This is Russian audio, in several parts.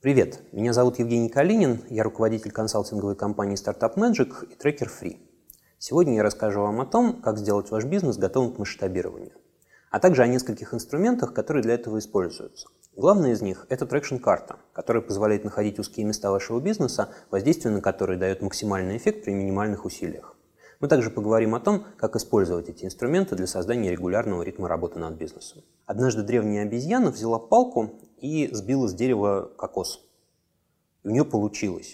Привет, меня зовут Евгений Калинин, я руководитель консалтинговой компании Startup Magic и Tracker Free. Сегодня я расскажу вам о том, как сделать ваш бизнес готовым к масштабированию, а также о нескольких инструментах, которые для этого используются. Главный из них – это трекшн-карта, которая позволяет находить узкие места вашего бизнеса, воздействие на которые дает максимальный эффект при минимальных усилиях. Мы также поговорим о том, как использовать эти инструменты для создания регулярного ритма работы над бизнесом. Однажды древняя обезьяна взяла палку и сбила с дерева кокос. И у нее получилось.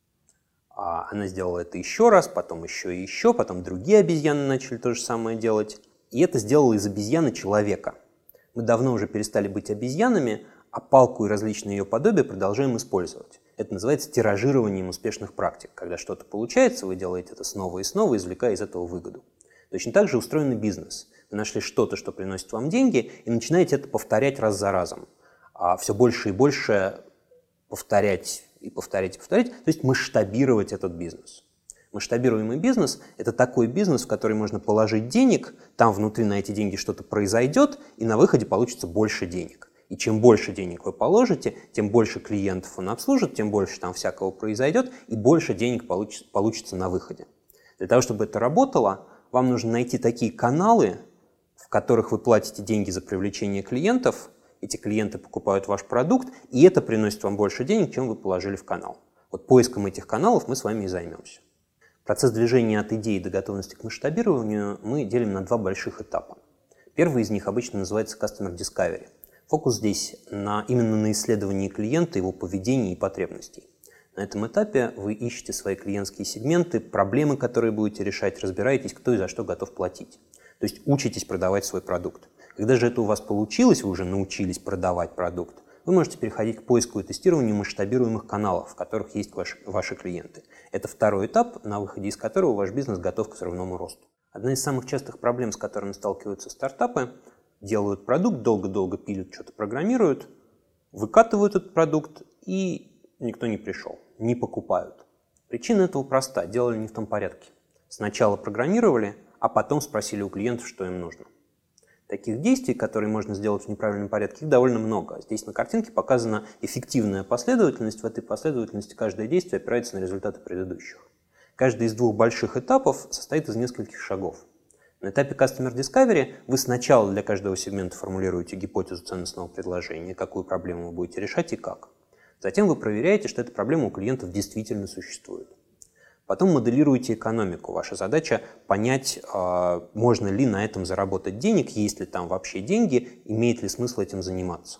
Она сделала это еще раз, потом еще и еще, потом другие обезьяны начали то же самое делать. И это сделало из обезьяны человека. Мы давно уже перестали быть обезьянами, а палку и различные ее подобия продолжаем использовать. Это называется тиражированием успешных практик. Когда что-то получается, вы делаете это снова и снова, извлекая из этого выгоду. Точно так же устроен и бизнес. Вы нашли что-то, что приносит вам деньги, и начинаете это повторять раз за разом. Все больше и больше повторять и повторять и повторять, то есть масштабировать этот бизнес. Масштабируемый бизнес – это такой бизнес, в который можно положить денег, там внутри на эти деньги что-то произойдет, и на выходе получится больше денег. И чем больше денег вы положите, тем больше клиентов он обслужит, тем больше там всякого произойдет, и больше денег получится на выходе. Для того, чтобы это работало, вам нужно найти такие каналы, в которых вы платите деньги за привлечение клиентов, эти клиенты покупают ваш продукт, и это приносит вам больше денег, чем вы положили в канал. Вот поиском этих каналов мы с вами и займемся. Процесс движения от идеи до готовности к масштабированию мы делим на два больших этапа. Первый из них обычно называется Customer Discovery. Фокус здесь именно на исследовании клиента, его поведения и потребностей. На этом этапе вы ищете свои клиентские сегменты, проблемы, которые будете решать, разбираетесь, кто и за что готов платить. То есть учитесь продавать свой продукт. Когда же это у вас получилось, вы уже научились продавать продукт, вы можете переходить к поиску и тестированию масштабируемых каналов, в которых есть ваши клиенты. Это второй этап, на выходе из которого ваш бизнес готов к взрывному росту. Одна из самых частых проблем, с которыми сталкиваются стартапы, делают продукт, долго-долго пилят, что-то программируют, выкатывают этот продукт, и никто не пришел, не покупают. Причина этого проста, делали не в том порядке. Сначала программировали, а потом спросили у клиентов, что им нужно. Таких действий, которые можно сделать в неправильном порядке, их довольно много. Здесь на картинке показана эффективная последовательность. В этой последовательности каждое действие опирается на результаты предыдущих. Каждый из двух больших этапов состоит из нескольких шагов. На этапе Customer Discovery вы сначала для каждого сегмента формулируете гипотезу ценностного предложения, какую проблему вы будете решать и как. Затем вы проверяете, что эта проблема у клиентов действительно существует. Потом моделируете экономику. Ваша задача понять, можно ли на этом заработать денег, есть ли там вообще деньги, имеет ли смысл этим заниматься.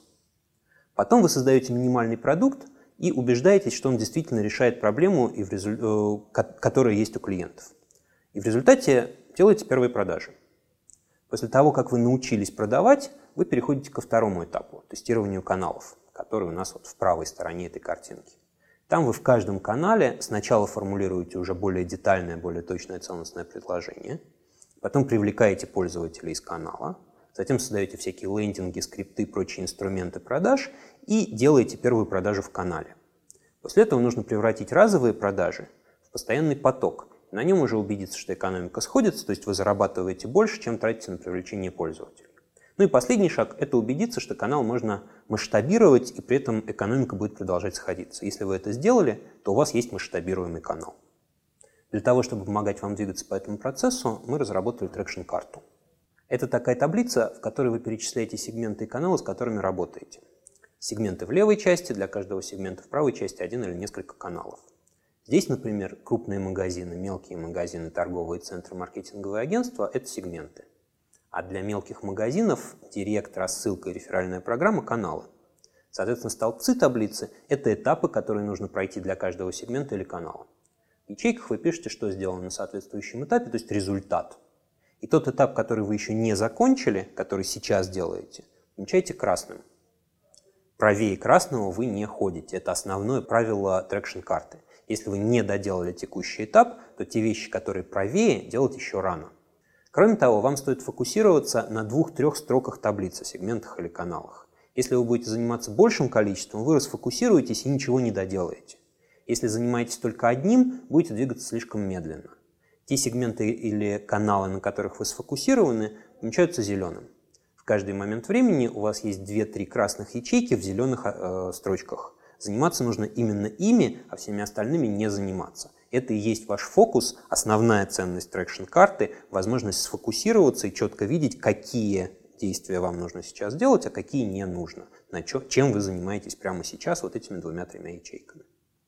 Потом вы создаете минимальный продукт и убеждаетесь, что он действительно решает проблему, которая есть у клиентов. И в результате делаете первые продажи. После того, как вы научились продавать, вы переходите ко второму этапу – тестированию каналов, который у нас вот в правой стороне этой картинки. Там вы в каждом канале сначала формулируете уже более детальное, более точное ценностное предложение, потом привлекаете пользователей из канала, затем создаете всякие лендинги, скрипты, прочие инструменты продаж и делаете первую продажу в канале. После этого нужно превратить разовые продажи в постоянный поток. На нем уже убедиться, что экономика сходится, то есть вы зарабатываете больше, чем тратите на привлечение пользователей. Ну и последний шаг – это убедиться, что канал можно масштабировать, и при этом экономика будет продолжать сходиться. Если вы это сделали, то у вас есть масштабируемый канал. Для того, чтобы помогать вам двигаться по этому процессу, мы разработали трекшн-карту. Это такая таблица, в которой вы перечисляете сегменты и каналы, с которыми работаете. Сегменты в левой части, для каждого сегмента в правой части один или несколько каналов. Здесь, например, крупные магазины, мелкие магазины, торговые центры, маркетинговые агентства – это сегменты. А для мелких магазинов директ, рассылка и реферальная программа – каналы. Соответственно, столбцы таблицы – это этапы, которые нужно пройти для каждого сегмента или канала. В ячейках вы пишете, что сделано на соответствующем этапе, то есть результат. И тот этап, который вы еще не закончили, который сейчас делаете, помечайте красным. Правее красного вы не ходите. Это основное правило трекшн-карты. Если вы не доделали текущий этап, то те вещи, которые правее, делать еще рано. Кроме того, вам стоит фокусироваться на 2-3 строках таблицы, сегментах или каналах. Если вы будете заниматься большим количеством, вы расфокусируетесь и ничего не доделаете. Если занимаетесь только одним, будете двигаться слишком медленно. Те сегменты или каналы, на которых вы сфокусированы, помечаются зеленым. В каждый момент времени у вас есть 2-3 красных ячейки в зеленых строчках. Заниматься нужно именно ими, а всеми остальными не заниматься. Это и есть ваш фокус, основная ценность трекшн-карты, возможность сфокусироваться и четко видеть, какие действия вам нужно сейчас делать, а какие не нужно, чем вы занимаетесь прямо сейчас вот этими 2-3 ячейками.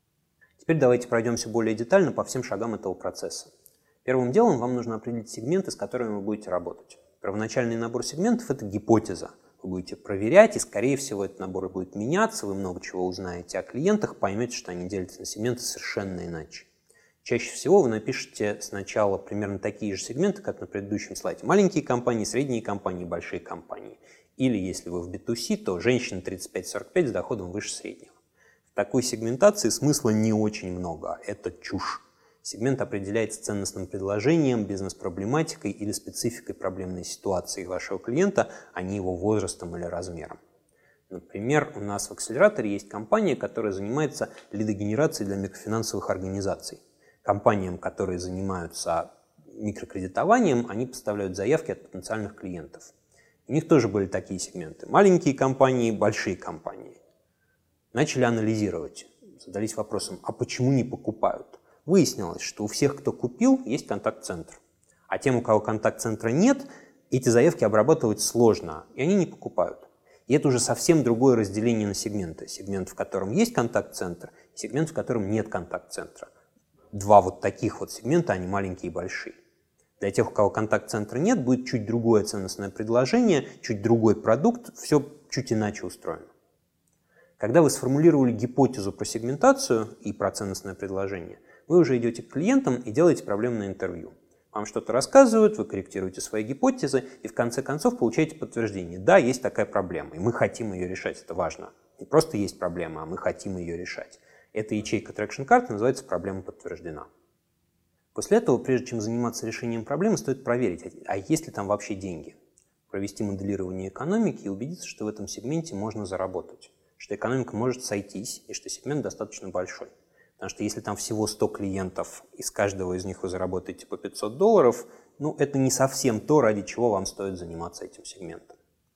Теперь давайте пройдемся более детально по всем шагам этого процесса. Первым делом вам нужно определить сегменты, с которыми вы будете работать. Первоначальный набор сегментов – это гипотеза. Вы будете проверять, и, скорее всего, этот набор будет меняться, вы много чего узнаете о клиентах, поймете, что они делятся на сегменты совершенно иначе. Чаще всего вы напишете сначала примерно такие же сегменты, как на предыдущем слайде. Маленькие компании, средние компании, большие компании. Или, если вы в B2C, то женщины 35-45 с доходом выше среднего. В такой сегментации смысла не очень много, это чушь. Сегмент определяется ценностным предложением, бизнес-проблематикой или спецификой проблемной ситуации вашего клиента, а не его возрастом или размером. Например, у нас в акселераторе есть компания, которая занимается лидогенерацией для микрофинансовых организаций. Компаниям, которые занимаются микрокредитованием, они поставляют заявки от потенциальных клиентов. У них тоже были такие сегменты. Маленькие компании, большие компании. Начали анализировать, задались вопросом, а почему не покупают? Выяснилось, что у всех, кто купил, есть контакт-центр. А тем, у кого контакт-центра нет, эти заявки обрабатывать сложно, и они не покупают. И это уже совсем другое разделение на сегменты. Сегмент, в котором есть контакт-центр, и сегмент, в котором нет контакт-центра. Два вот таких вот сегмента, они маленькие и большие. Для тех, у кого контакт-центра нет, будет чуть другое ценностное предложение, чуть другой продукт, все чуть иначе устроено. Когда вы сформулировали гипотезу про сегментацию и про ценностное предложение, вы уже идете к клиентам и делаете проблемное интервью. Вам что-то рассказывают, вы корректируете свои гипотезы и в конце концов получаете подтверждение. Да, есть такая проблема, и мы хотим ее решать, это важно. Не просто есть проблема, а мы хотим ее решать. Эта ячейка трекшн-карты называется «Проблема подтверждена». После этого, прежде чем заниматься решением проблемы, стоит проверить, а есть ли там вообще деньги. Провести моделирование экономики и убедиться, что в этом сегменте можно заработать, что экономика может сойтись и что сегмент достаточно большой. Потому что если там всего 100 клиентов, и с каждого из них вы заработаете по $500, это не совсем то, ради чего вам стоит заниматься этим сегментом.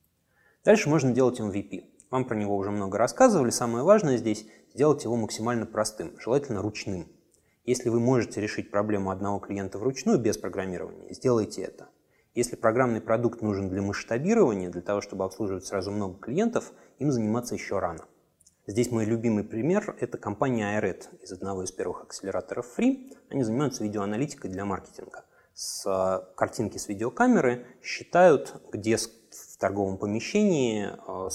Дальше можно делать MVP. Вам про него уже много рассказывали. Самое важное здесь – сделать его максимально простым, желательно ручным. Если вы можете решить проблему одного клиента вручную, без программирования, сделайте это. Если программный продукт нужен для масштабирования, для того, чтобы обслуживать сразу много клиентов, им заниматься еще рано. Здесь мой любимый пример – это компания iRed из одного из первых акселераторов Free. Они занимаются видеоаналитикой для маркетинга. С картинки с видеокамеры считают, где в торговом помещении,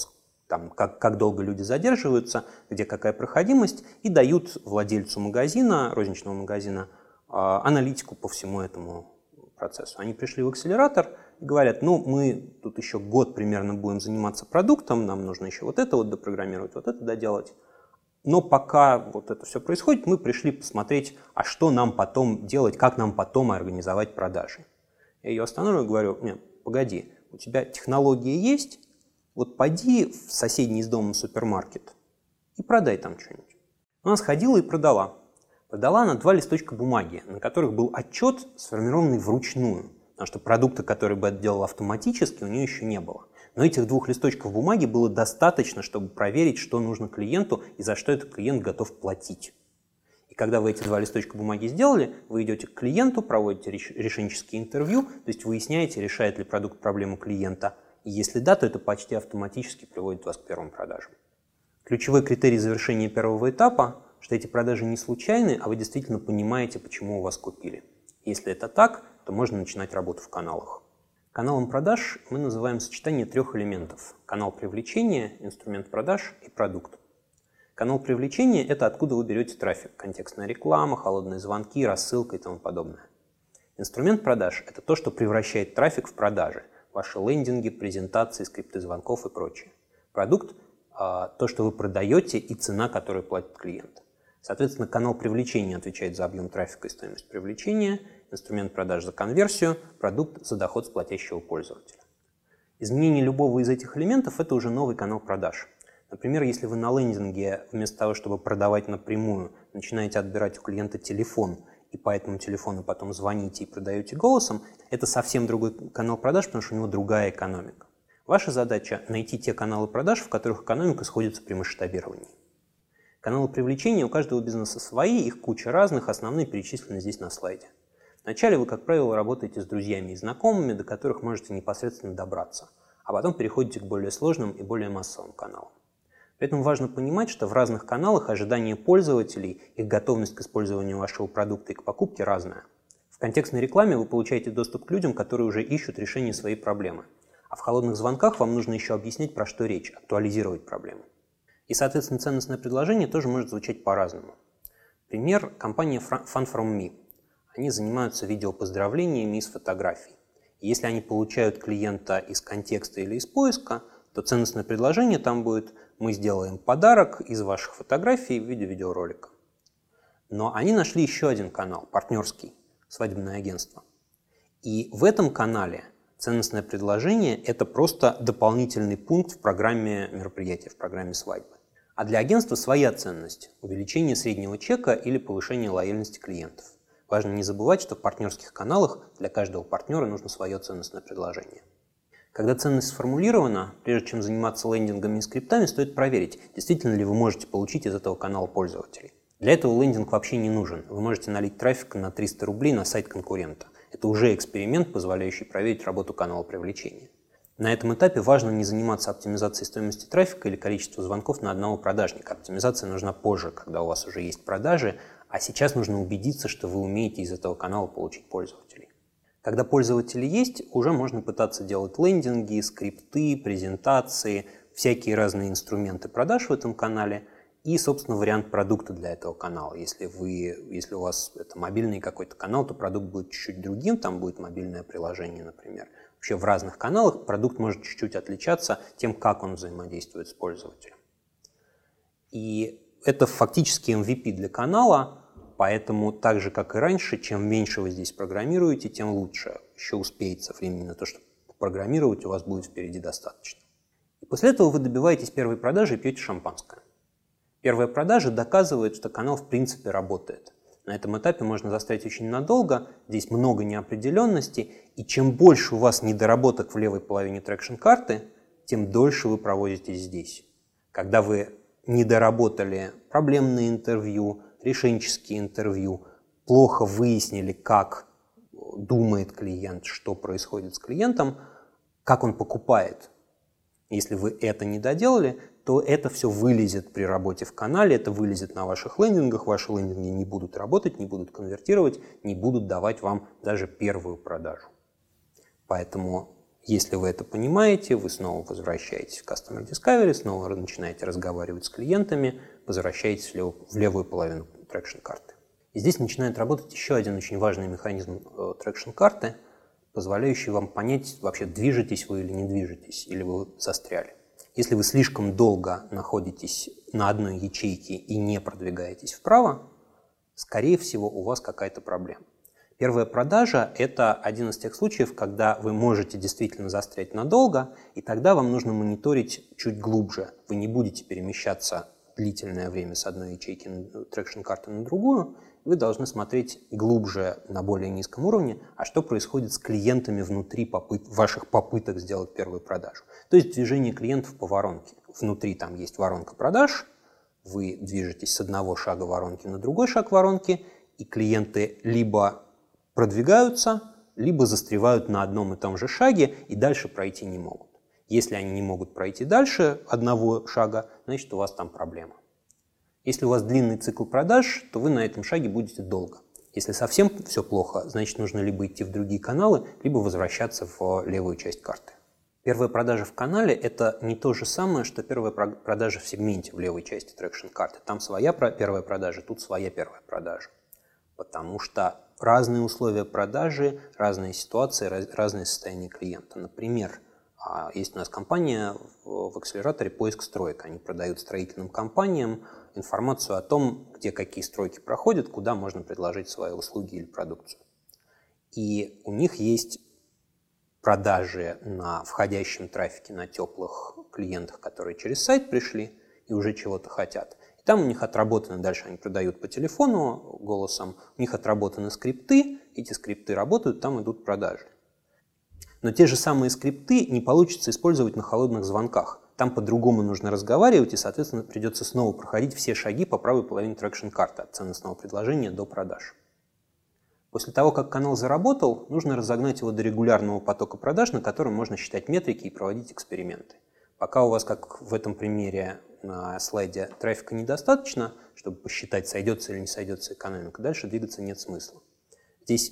как долго люди задерживаются, где какая проходимость, и дают владельцу магазина, розничного магазина, аналитику по всему этому процессу. Они пришли в акселератор и говорят, мы тут еще год примерно будем заниматься продуктом, нам нужно еще вот это вот допрограммировать, вот это доделать. Но пока вот это все происходит, мы пришли посмотреть, а что нам потом делать, как нам потом организовать продажи. Я ее останавливаю и говорю, нет, погоди, у тебя технология есть, вот пойди в соседний с домом супермаркет и продай там что-нибудь. Она сходила и продала. Продала она 2 листочка бумаги, на которых был отчет, сформированный вручную. Потому что продукта, который бы это делал автоматически, у нее еще не было. Но этих 2 листочков бумаги было достаточно, чтобы проверить, что нужно клиенту и за что этот клиент готов платить. И когда вы эти 2 листочка бумаги сделали, вы идете к клиенту, проводите решенческие интервью, то есть выясняете, решает ли продукт проблему клиента. И если да, то это почти автоматически приводит вас к первым продажам. Ключевой критерий завершения первого этапа, что эти продажи не случайны, а вы действительно понимаете, почему у вас купили. Если это так, то можно начинать работу в каналах. Каналом продаж мы называем сочетание 3 элементов. Канал привлечения, инструмент продаж и продукт. Канал привлечения – это откуда вы берете трафик. Контекстная реклама, холодные звонки, рассылка и тому подобное. Инструмент продаж – это то, что превращает трафик в продажи. Ваши лендинги, презентации, скрипты звонков и прочее. Продукт – то, что вы продаете и цена, которую платит клиент. Соответственно, канал привлечения отвечает за объем трафика и стоимость привлечения, инструмент продаж за конверсию, продукт за доход с платящего пользователя. Изменение любого из этих элементов – это уже новый канал продаж. Например, если вы на лендинге вместо того, чтобы продавать напрямую, начинаете отбирать у клиента телефон, и по этому телефону потом звоните и продаете голосом, это совсем другой канал продаж, потому что у него другая экономика. Ваша задача – найти те каналы продаж, в которых экономика сходится при масштабировании. Каналы привлечения у каждого бизнеса свои, их куча разных, основные перечислены здесь на слайде. Вначале вы, как правило, работаете с друзьями и знакомыми, до которых можете непосредственно добраться, а потом переходите к более сложным и более массовым каналам. При этом важно понимать, что в разных каналах ожидания пользователей, их готовность к использованию вашего продукта и к покупке разная. В контекстной рекламе вы получаете доступ к людям, которые уже ищут решение своей проблемы. А в холодных звонках вам нужно еще объяснять, про что речь, актуализировать проблему. И, соответственно, ценностное предложение тоже может звучать по-разному. Пример – компания Fun From Me. Они занимаются видеопоздравлениями из фотографий. И если они получают клиента из контекста или из поиска, то ценностное предложение там будет: мы сделаем подарок из ваших фотографий в виде видеоролика. Но они нашли еще один канал, партнерский, свадебное агентство. И в этом канале ценностное предложение – это просто дополнительный пункт в программе мероприятия, в программе свадьбы. А для агентства своя ценность – увеличение среднего чека или повышение лояльности клиентов. Важно не забывать, что в партнерских каналах для каждого партнера нужно свое ценностное предложение. Когда ценность сформулирована, прежде чем заниматься лендингами и скриптами, стоит проверить, действительно ли вы можете получить из этого канала пользователей. Для этого лендинг вообще не нужен. Вы можете налить трафика на 300 рублей на сайт конкурента. Это уже эксперимент, позволяющий проверить работу канала привлечения. На этом этапе важно не заниматься оптимизацией стоимости трафика или количества звонков на одного продажника. Оптимизация нужна позже, когда у вас уже есть продажи, а сейчас нужно убедиться, что вы умеете из этого канала получить пользователей. Когда пользователи есть, уже можно пытаться делать лендинги, скрипты, презентации, всякие разные инструменты продаж в этом канале и, собственно, вариант продукта для этого канала. Если у вас это мобильный какой-то канал, то продукт будет чуть-чуть другим, там будет мобильное приложение, например. Вообще в разных каналах продукт может чуть-чуть отличаться тем, как он взаимодействует с пользователем. И это фактически MVP для канала, поэтому так же, как и раньше, чем меньше вы здесь программируете, тем лучше. Еще успеется времени на то, чтобы программировать, у вас будет впереди достаточно. И после этого вы добиваетесь первой продажи и пьете шампанское. Первая продажа доказывает, что канал в принципе работает. На этом этапе можно застрять очень надолго, здесь много неопределенности, и чем больше у вас недоработок в левой половине трекшн-карты, тем дольше вы проводитесь здесь. Когда вы недоработали проблемные интервью, решенческие интервью, плохо выяснили, как думает клиент, что происходит с клиентом, как он покупает. Если вы это не доделали, то это все вылезет при работе в канале, это вылезет на ваших лендингах, ваши лендинги не будут работать, не будут конвертировать, не будут давать вам даже первую продажу. Поэтому, если вы это понимаете, вы снова возвращаетесь в Customer Discovery, снова начинаете разговаривать с клиентами, возвращаетесь в левую половину трекшн-карты. И здесь начинает работать еще один очень важный механизм трекшн-карты, позволяющий вам понять, вообще движетесь вы или не движетесь, или вы застряли. Если вы слишком долго находитесь на одной ячейке и не продвигаетесь вправо, скорее всего, у вас какая-то проблема. Первая продажа – это один из тех случаев, когда вы можете действительно застрять надолго, и тогда вам нужно мониторить чуть глубже. Вы не будете перемещаться длительное время с одной ячейки трекшн-карты на другую, вы должны смотреть глубже на более низком уровне, а что происходит с клиентами внутри ваших попыток сделать первую продажу. То есть движение клиентов по воронке. Внутри там есть воронка продаж, вы движетесь с одного шага воронки на другой шаг воронки, и клиенты либо продвигаются, либо застревают на одном и том же шаге и дальше пройти не могут. Если они не могут пройти дальше одного шага, значит, у вас там проблема. Если у вас длинный цикл продаж, то вы на этом шаге будете долго. Если совсем все плохо, значит, нужно либо идти в другие каналы, либо возвращаться в левую часть карты. Первая продажа в канале – это не то же самое, что первая продажа в сегменте в левой части трекшн-карты. Там своя первая продажа, тут своя первая продажа. Потому что разные условия продажи, разные ситуации, разные состояния клиента. Например, есть у нас компания в акселераторе «Поиск строек». Они продают строительным компаниям информацию о том, где какие стройки проходят, куда можно предложить свои услуги или продукцию. И у них есть продажи на входящем трафике, на теплых клиентах, которые через сайт пришли и уже чего-то хотят. И там у них отработаны, дальше они продают по телефону голосом, у них отработаны скрипты, эти скрипты работают, там идут продажи. Но те же самые скрипты не получится использовать на холодных звонках. Там по-другому нужно разговаривать, и, соответственно, придется снова проходить все шаги по правой половине трекшн-карты от ценностного предложения до продаж. После того, как канал заработал, нужно разогнать его до регулярного потока продаж, на котором можно считать метрики и проводить эксперименты. Пока у вас, как в этом примере на слайде, трафика недостаточно, чтобы посчитать, сойдется или не сойдется экономика, дальше двигаться нет смысла. Здесь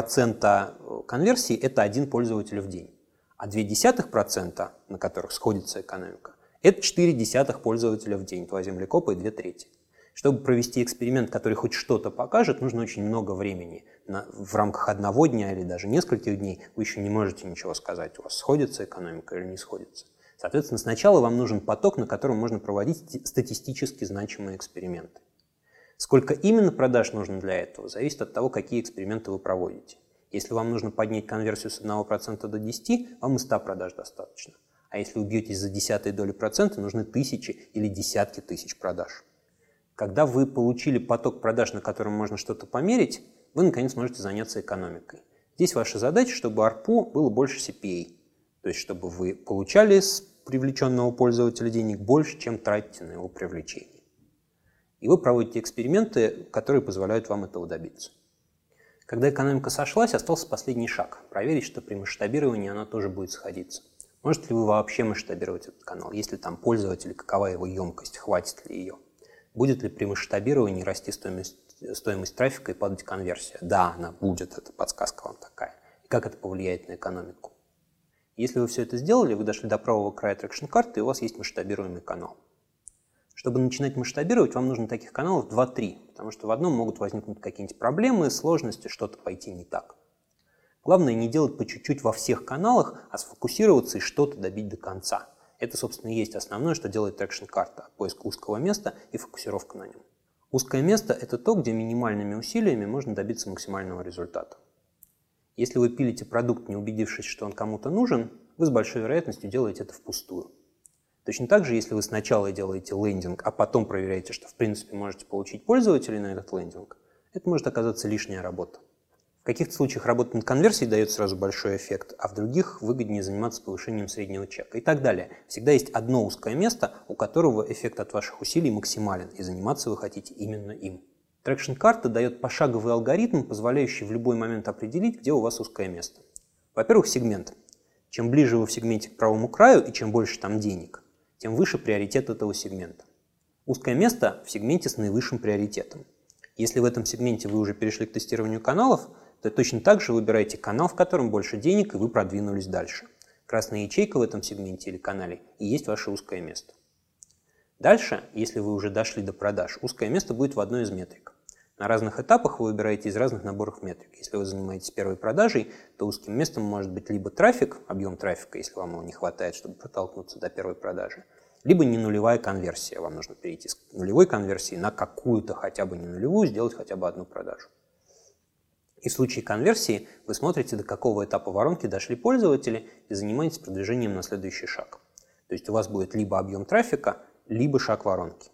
0,5% конверсии – это один пользователь в день, а 0,2%, на которых сходится экономика, это 0,4 пользователя в день, 2 землекопа и 2/3. Чтобы провести эксперимент, который хоть что-то покажет, нужно очень много времени. В рамках одного дня или даже нескольких дней вы еще не можете ничего сказать, у вас сходится экономика или не сходится. Соответственно, сначала вам нужен поток, на котором можно проводить статистически значимые эксперименты. Сколько именно продаж нужно для этого, зависит от того, какие эксперименты вы проводите. Если вам нужно поднять конверсию с 1% до 10%, вам и 100 продаж достаточно. А если вы бьетесь за десятые доли процента, нужны тысячи или десятки тысяч продаж. Когда вы получили поток продаж, на котором можно что-то померить, вы наконец можете заняться экономикой. Здесь ваша задача, чтобы ARPU было больше CPA. То есть, чтобы вы получали с привлеченного пользователя денег больше, чем тратите на его привлечение. И вы проводите эксперименты, которые позволяют вам этого добиться. Когда экономика сошлась, остался последний шаг – проверить, что при масштабировании она тоже будет сходиться. Можете ли вы вообще масштабировать этот канал? Есть ли там пользователи, какова его емкость, хватит ли ее? Будет ли при масштабировании расти стоимость трафика и падать конверсия? Да, она будет, это подсказка вам такая. И как это повлияет на экономику? Если вы все это сделали, вы дошли до правого края трекшн-карты, и у вас есть масштабируемый канал. Чтобы начинать масштабировать, вам нужно таких каналов 2-3, потому что в одном могут возникнуть какие-нибудь проблемы, сложности, что-то пойти не так. Главное не делать по чуть-чуть во всех каналах, а сфокусироваться и что-то добить до конца. Это, собственно, и есть основное, что делает трекшн-карта – поиск узкого места и фокусировка на нем. Узкое место – это то, где минимальными усилиями можно добиться максимального результата. Если вы пилите продукт, не убедившись, что он кому-то нужен, вы с большой вероятностью делаете это впустую. Точно так же, если вы сначала делаете лендинг, а потом проверяете, что в принципе можете получить пользователей на этот лендинг, это может оказаться лишняя работа. В каких-то случаях работа над конверсией дает сразу большой эффект, а в других выгоднее заниматься повышением среднего чека и так далее. Всегда есть одно узкое место, у которого эффект от ваших усилий максимален, и заниматься вы хотите именно им. Трекшн-карта дает пошаговый алгоритм, позволяющий в любой момент определить, где у вас узкое место. Во-первых, сегмент. Чем ближе вы в сегменте к правому краю и чем больше там денег, тем выше приоритет этого сегмента. Узкое место в сегменте с наивысшим приоритетом. Если в этом сегменте вы уже перешли к тестированию каналов, то точно так же выбираете канал, в котором больше денег, и вы продвинулись дальше. Красная ячейка в этом сегменте или канале и есть ваше узкое место. Дальше, если вы уже дошли до продаж, узкое место будет в одной из метрик. На разных этапах вы выбираете из разных наборов метрик. Если вы занимаетесь первой продажей, то узким местом может быть либо трафик, объем трафика, если вам его не хватает, чтобы протолкнуться до первой продажи, либо не нулевая конверсия. Вам нужно перейти с нулевой конверсии на какую-то хотя бы не нулевую, сделать хотя бы одну продажу. И в случае конверсии вы смотрите, до какого этапа воронки дошли пользователи и занимаетесь продвижением на следующий шаг. То есть у вас будет либо объем трафика, либо шаг воронки.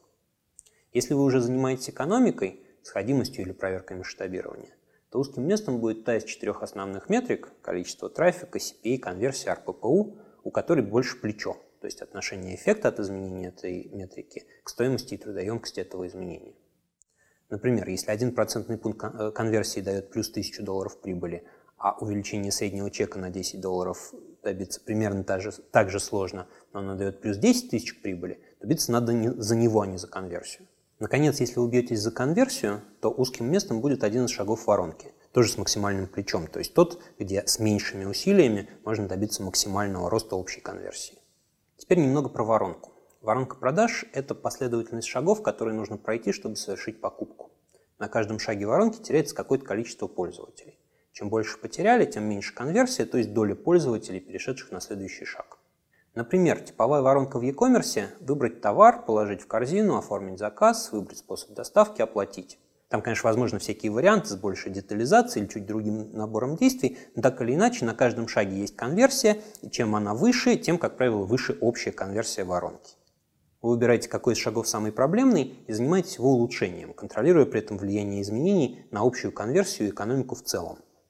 Если вы уже занимаетесь экономикой, сходимостью или проверкой масштабирования, то узким местом будет та из 4 основных метрик – количество трафика, CPA, конверсия, ARPPU, у которой больше плечо, то есть отношение эффекта от изменения этой метрики к стоимости и трудоемкости этого изменения. Например, если 1% пункт конверсии дает плюс $1000 прибыли, а увеличение среднего чека на $10 добиться примерно так же сложно, но оно дает плюс 10 тысяч прибыли, добиться надо за него, а не за конверсию. Наконец, если вы бьетесь за конверсию, то узким местом будет один из шагов воронки, тоже с максимальным плечом, то есть тот, где с меньшими усилиями можно добиться максимального роста общей конверсии. Теперь немного про воронку. Воронка продаж – это последовательность шагов, которые нужно пройти, чтобы совершить покупку. На каждом шаге воронки теряется какое-то количество пользователей. Чем больше потеряли, тем меньше конверсия, то есть доля пользователей, перешедших на следующий шаг. Например, типовая воронка в e-commerce – выбрать товар, положить в корзину, оформить заказ, выбрать способ доставки, оплатить. Там, конечно, возможны всякие варианты с большей детализацией или чуть другим набором действий, но так или иначе на каждом шаге есть конверсия, и чем она выше, тем, как правило, выше общая конверсия воронки. Вы выбираете, какой из шагов самый проблемный, и занимаетесь его улучшением, контролируя при этом влияние изменений на общую конверсию и экономику в целом.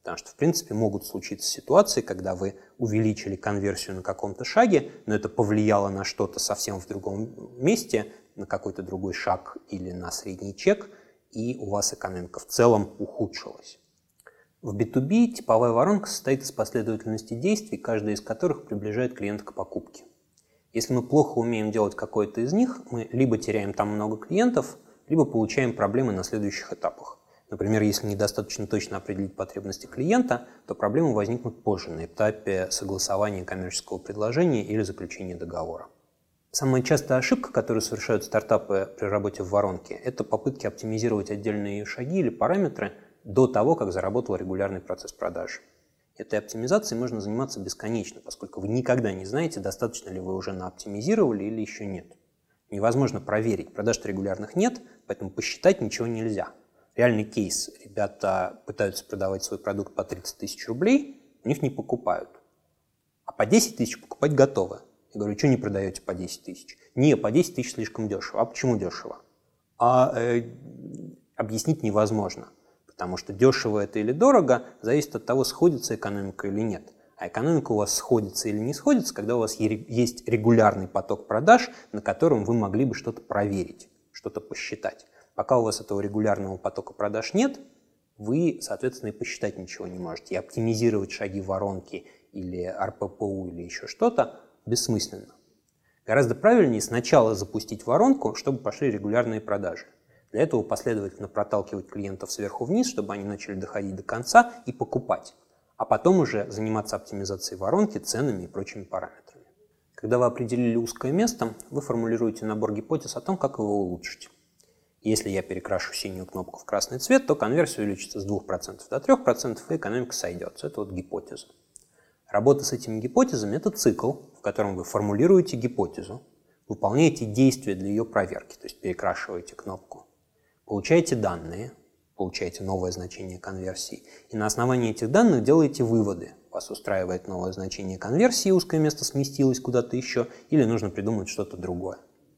Потому что, в принципе, могут случиться ситуации, когда вы увеличили конверсию на каком-то шаге, но это повлияло на что-то совсем в другом месте, на какой-то другой шаг или на средний чек, и у вас экономика в целом ухудшилась. В B2B типовая воронка состоит из последовательности действий, каждая из которых приближает клиента к покупке. Если мы плохо умеем делать какое-то из них, мы либо теряем там много клиентов, либо получаем проблемы на следующих этапах. Например, если недостаточно точно определить потребности клиента, то проблемы возникнут позже, на этапе согласования коммерческого предложения или заключения договора. Самая частая ошибка, которую совершают стартапы при работе в воронке, это попытки оптимизировать отдельные ее шаги или параметры до того, как заработал регулярный процесс продаж. Этой оптимизацией можно заниматься бесконечно, поскольку вы никогда не знаете, достаточно ли вы уже наоптимизировали или еще нет. Невозможно проверить, продаж регулярных нет, поэтому посчитать ничего нельзя. Реальный кейс. Ребята пытаются продавать свой продукт по 30 тысяч рублей, у них не покупают. А по 10 тысяч покупать готовы. Я говорю, что не продаете по 10 тысяч? Не, по 10 тысяч слишком дешево. А почему дешево? Объяснить невозможно. Потому что дешево это или дорого зависит от того, сходится экономика или нет. А экономика у вас сходится или не сходится, когда у вас есть регулярный поток продаж, на котором вы могли бы что-то проверить, что-то посчитать. Пока у вас этого регулярного потока продаж нет, вы, соответственно, и посчитать ничего не можете. И оптимизировать шаги воронки или РППУ или еще что-то бессмысленно. Гораздо правильнее сначала запустить воронку, чтобы пошли регулярные продажи. Для этого последовательно проталкивать клиентов сверху вниз, чтобы они начали доходить до конца и покупать. А потом уже заниматься оптимизацией воронки, ценами и прочими параметрами. Когда вы определили узкое место, вы формулируете набор гипотез о том, как его улучшить. Если я перекрашу синюю кнопку в красный цвет, то конверсия увеличится с 2% до 3%, и экономика сойдется. Это вот гипотеза. Работа с этими гипотезами – это цикл, в котором вы формулируете гипотезу, выполняете действия для ее проверки, то есть перекрашиваете кнопку, получаете данные, получаете новое значение конверсии, и на основании этих данных делаете выводы. Вас устраивает новое значение конверсии, узкое место сместилось куда-то еще, или нужно придумать что-то другое.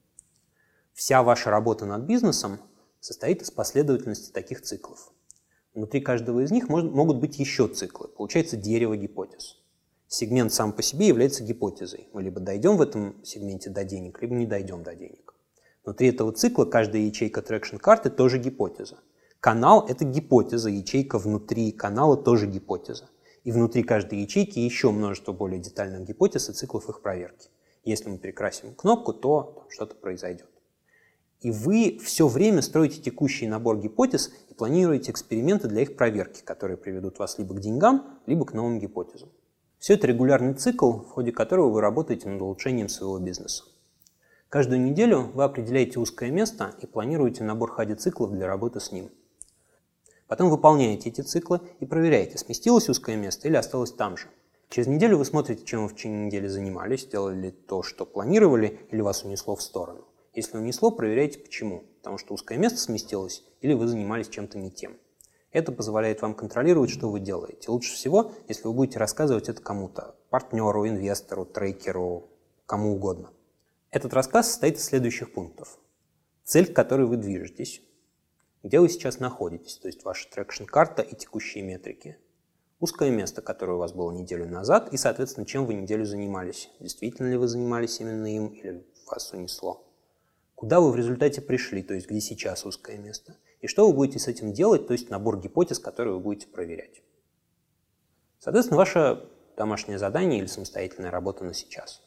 Вся ваша работа над бизнесом состоит из последовательности таких циклов. Внутри каждого из них могут быть еще циклы. Получается дерево гипотез. Сегмент сам по себе является гипотезой. Мы либо дойдем в этом сегменте до денег, либо не дойдем до денег. Внутри этого цикла каждая ячейка трекшн-карты тоже гипотеза. Канал – это гипотеза, ячейка внутри канала тоже гипотеза. И внутри каждой ячейки еще множество более детальных гипотез и циклов их проверки. Если мы перекрасим кнопку, то что-то произойдет. И вы все время строите текущий набор гипотез и планируете эксперименты для их проверки, которые приведут вас либо к деньгам, либо к новым гипотезам. Все это регулярный цикл, в ходе которого вы работаете над улучшением своего бизнеса. Каждую неделю вы определяете узкое место и планируете набор ходи-циклов для работы с ним. Потом выполняете эти циклы и проверяете, сместилось узкое место или осталось там же. Через неделю вы смотрите, чем вы в течение недели занимались, сделали ли то, что планировали, или вас унесло в сторону. Если унесло, проверяйте почему. Потому что узкое место сместилось или вы занимались чем-то не тем. Это позволяет вам контролировать, что вы делаете. Лучше всего, если вы будете рассказывать это кому-то. Партнеру, инвестору, трекеру, кому угодно. Этот рассказ состоит из следующих пунктов. Цель, к которой вы движетесь. Где вы сейчас находитесь, то есть ваша трекшн-карта и текущие метрики. Узкое место, которое у вас было неделю назад, и, соответственно, чем вы неделю занимались. Действительно ли вы занимались именно им или вас унесло. Куда вы в результате пришли, то есть где сейчас узкое место, и что вы будете с этим делать, то есть набор гипотез, которые вы будете проверять. Соответственно, ваше домашнее задание или самостоятельная работа на сейчас.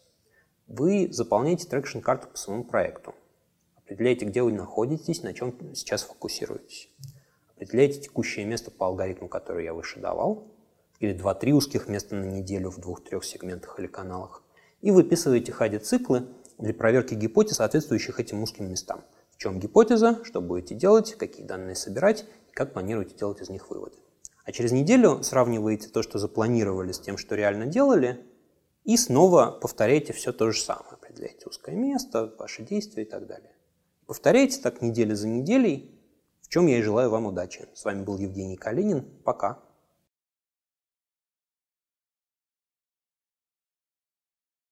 Вы заполняете трекшн-карту по своему проекту, определяете, где вы находитесь, на чем сейчас фокусируетесь, определяете текущее место по алгоритму, который я выше давал, или 2-3 узких места на неделю в 2-3 сегментах или каналах, и выписываете ходи-циклы для проверки гипотез, соответствующих этим узким местам. В чем гипотеза, что будете делать, какие данные собирать и как планируете делать из них выводы. А через неделю сравниваете то, что запланировали, с тем, что реально делали, и снова повторяете все то же самое. Определяете узкое место, ваши действия и так далее. Повторяйте так неделя за неделей, в чем я и желаю вам удачи. С вами был Евгений Калинин. Пока.